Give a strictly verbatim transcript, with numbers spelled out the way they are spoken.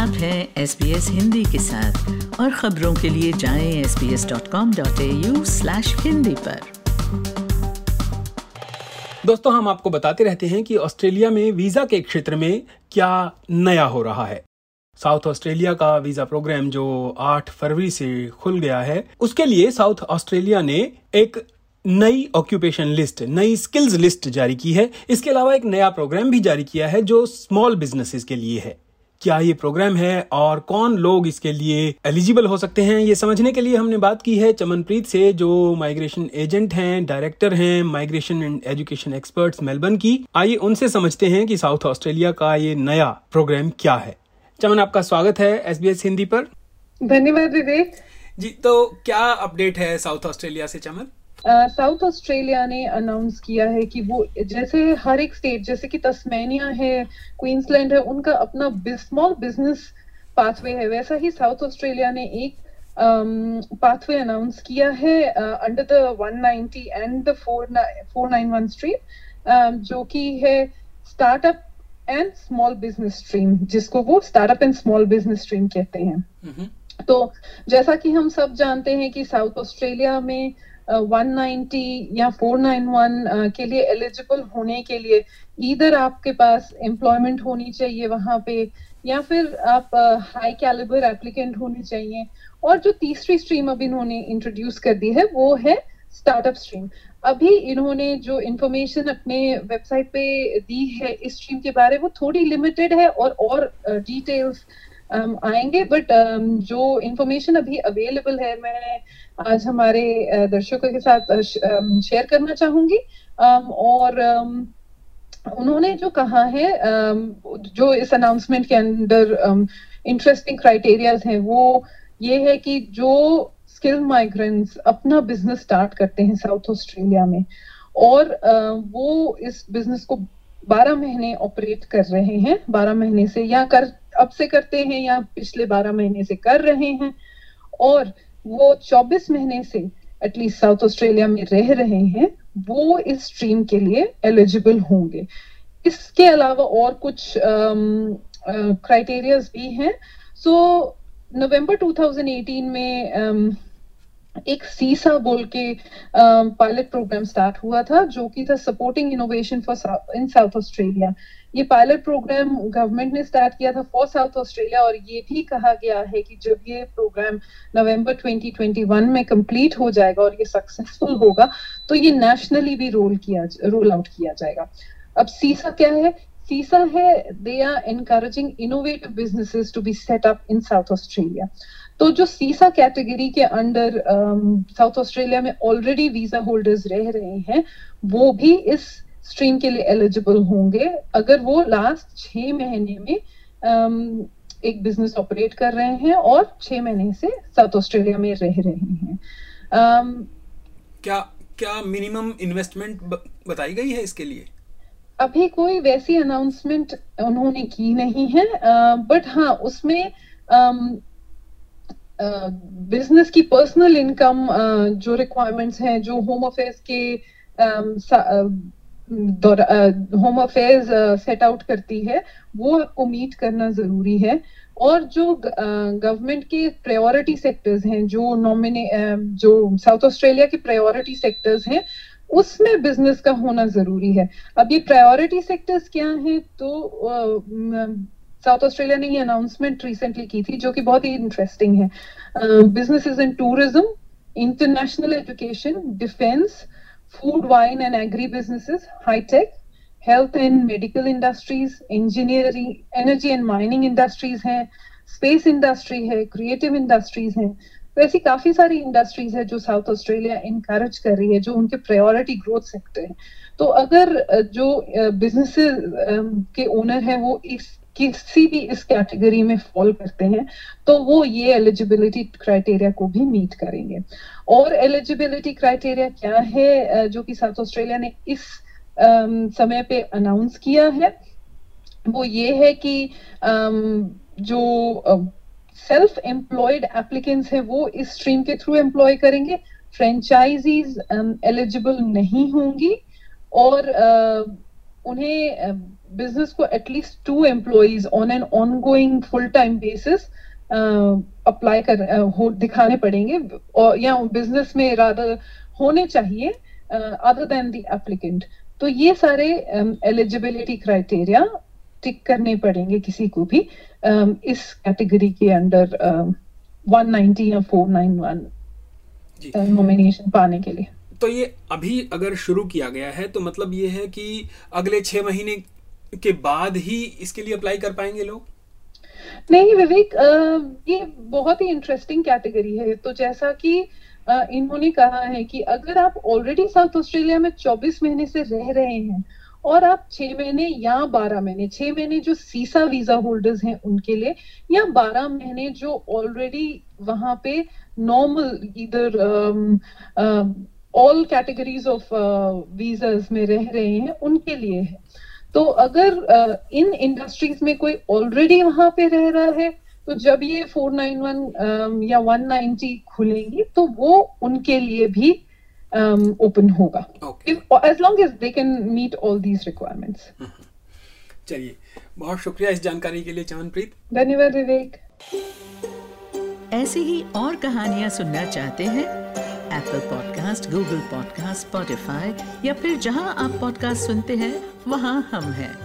आप हैं S B S Hindi के साथ और खबरों के लिए जाएं S B S dot com dot A U slash Hindi पर। दोस्तों, हम आपको बताते रहते हैं कि ऑस्ट्रेलिया में वीजा के क्षेत्र में क्या नया हो रहा है। साउथ ऑस्ट्रेलिया का वीजा प्रोग्राम जो आठ फरवरी से खुल गया है, उसके लिए साउथ ऑस्ट्रेलिया ने एक नई ऑक्यूपेशन लिस्ट, नई स्किल्स लिस्ट जारी की है। इसके अलावा एक नया प्रोग्राम भी जारी किया है जो स्मॉल बिजनेसेस के लिए है। क्या ये प्रोग्राम है और कौन लोग इसके लिए एलिजिबल हो सकते हैं, ये समझने के लिए हमने बात की है चमनप्रीत से, जो माइग्रेशन एजेंट हैं, डायरेक्टर हैं migration and education experts Melbourne की। आइए उनसे समझते हैं कि साउथ ऑस्ट्रेलिया का ये नया प्रोग्राम क्या है। चमन, आपका स्वागत है एस बी एस हिंदी पर। धन्यवाद विवेक जी। तो क्या अपडेट है साउथ ऑस्ट्रेलिया से चमन? साउथ uh, ऑस्ट्रेलिया ने अनाउंस किया है कि वो जैसे हर एक स्टेट, जैसे कि तस्मेनिया है, क्वींसलैंड है, उनका अपना स्मॉल बिजनेस पाथवे है, वैसा ही साउथ ऑस्ट्रेलिया ने एक पाथवे um, अनाउंस किया है under the one ninety and the four nine one stream, जो कि है startup and small business stream, जिसको वो startup and small business stream कहते हैं। mm-hmm. तो जैसा कि हम सब जानते हैं कि साउथ ऑस्ट्रेलिया में वन नाइंटी या फोर नाइन वन के लिए एलिजिबल होने के लिए इधर आपके पास एम्प्लॉयमेंट होनी चाहिए वहां पे, या फिर आप हाई कैलिबर एप्लीकेंट होने चाहिए। और जो तीसरी स्ट्रीम अब इन्होंने इंट्रोड्यूस कर दी है वो है स्टार्टअप स्ट्रीम। अभी इन्होंने जो इंफॉर्मेशन अपने वेबसाइट पे दी है इस स्ट्रीम के बारे में वो थोड़ी लिमिटेड है और और डिटेल्स um, आएंगे, बट um, जो इंफॉर्मेशन अभी अवेलेबल है मैं आज हमारे uh, दर्शकों के साथ शेयर uh, करना चाहूंगी। um, और um, उन्होंने जो कहा है, um, जो इस अनाउंसमेंट के अंदर इंटरेस्टिंग um, क्राइटेरियाज हैं वो ये है कि जो स्किल माइग्रेंट्स अपना बिजनेस स्टार्ट करते हैं साउथ ऑस्ट्रेलिया में और uh, वो इस बिजनेस को बारह महीने ऑपरेट कर रहे हैं, बारह महीने से या कर अब से करते हैं या पिछले बारह महीने से कर रहे हैं, और वो चौबीस महीने से एटलीस्ट साउथ ऑस्ट्रेलिया में रह रहे हैं, वो इस स्ट्रीम के लिए एलिजिबल होंगे। इसके अलावा और कुछ क्राइटेरियाज uh, uh, भी हैं। So November two thousand eighteen में um, एक सीसा बोल के पायलट प्रोग्राम स्टार्ट हुआ था जो कि था supporting innovation for in South Australia. ये पायलट प्रोग्राम गवर्नमेंट ने स्टार्ट किया था फॉर साउथ ऑस्ट्रेलिया, और ये भी कहा गया है कि जब ये program November twenty twenty one में कंप्लीट हो जाएगा और ये सक्सेसफुल होगा तो ये नेशनली भी रोल किया रोल आउट किया जाएगा। अब सीसा क्या है? सीसा है they are encouraging innovative businesses to be set up in South Australia. तो जो सीसा कैटेगरी के अंडर साउथ ऑस्ट्रेलिया में ऑलरेडी वीजा होल्डर्स रह रहे हैं वो भी इस स्ट्रीम के लिए एलिजिबल होंगे अगर वो लास्ट छह महीने में um, एक बिजनेस ऑपरेट कर रहे हैं और छह महीने से साउथ ऑस्ट्रेलिया में रह रहे हैं। um, क्या क्या मिनिमम इन्वेस्टमेंट बताई गई है इसके लिए? अभी कोई वैसी अनाउंसमेंट उन्होंने की नहीं है, बट uh, हाँ उसमें um, बिजनेस uh, की पर्सनल इनकम uh, जो रिक्वायरमेंट्स हैं जो होम अफेयर्स के होम अफेयर्स सेट आउट करती है वो आपको मीट करना जरूरी है। और जो गवर्नमेंट uh, के प्रायोरिटी सेक्टर्स हैं, जो नॉमिने uh, जो साउथ ऑस्ट्रेलिया के प्रायोरिटी सेक्टर्स हैं उसमें बिजनेस का होना जरूरी है। अब ये प्रायोरिटी सेक्टर्स क्या हैं? तो uh, साउथ ऑस्ट्रेलिया ने ये अनाउंसमेंट रिसेंटली की थी जो कि बहुत ही इंटरेस्टिंग है। Businesses in tourism, international education, defence, food, wine and agri businesses, high tech, health and medical industries, engineering, energy and mining industries हैं, स्पेस इंडस्ट्री है, क्रिएटिव इंडस्ट्रीज हैं। तो ऐसी काफी सारी इंडस्ट्रीज है जो साउथ ऑस्ट्रेलिया इनकरेज कर रही है, जो उनके प्रायोरिटी ग्रोथ सेक्टर है। तो अगर जो बिजनेसेस के ओनर है वो इस किसी भी इस कैटेगरी में फॉल करते हैं तो वो ये एलिजिबिलिटी क्राइटेरिया को भी मीट करेंगे। और एलिजिबिलिटी क्राइटेरिया क्या है जो कि साउथ ऑस्ट्रेलिया ने इस um, समय पे अनाउंस किया है, वो ये है कि um, जो सेल्फ एम्प्लॉयड एप्लीकेंट्स है वो इस स्ट्रीम के थ्रू एम्प्लॉय करेंगे, फ्रेंचाइजीज एलिजिबल um, नहीं होंगी और uh, उन्हें uh, बिजनेस को at least two employees on an ongoing full time basis apply कर uh, हो दिखाने पड़ेंगे, और या बिजनेस में रादर होने चाहिए अदर देन द एप्लीकेंट। तो ये सारे एलिजिबिलिटी क्राइटेरिया टिक करने पड़ेंगे किसी को भी um, इस कैटेगरी के अंडर वन नाइंटी या फोर नाइन वन नॉमिनेशन पाने के लिए। तो ये अभी अगर शुरू किया गया है तो मतलब ये है कि अगले छह महीने के बाद ही इसके लिए अप्लाई कर पाएंगे लोग? नहीं विवेक, ये बहुत ही इंटरेस्टिंग कैटेगरी है। तो जैसा कि इन्होंने कहा है कि अगर आप ऑलरेडी साउथ ऑस्ट्रेलिया में चौबीस महीने से रह रहे हैं और आप छह महीने या बारह महीने, छह महीने जो सीसा वीजा होल्डर्स हैं उनके लिए, या बारह महीने जो ऑलरेडी वहां पे नॉर्मल इधर ऑल कैटेगरीज ऑफ वीजास में रह रहे हैं उनके लिए है। तो अगर uh, इन इंडस्ट्रीज में कोई ऑलरेडी वहां पे रह रहा है तो जब ये फोर नाइन वन um, या वन नाइंटी खुलेंगी तो वो उनके लिए भी ओपन um, होगा, as long as they can meet all these requirements. चलिए, बहुत शुक्रिया इस जानकारी के लिए चमनप्रीत। धन्यवाद विवेक। ऐसी ही और कहानियां सुनना चाहते हैं? Apple podcast, Google podcast, Spotify या फिर जहां आप पॉडकास्ट सुनते हैं वहां हम हैं।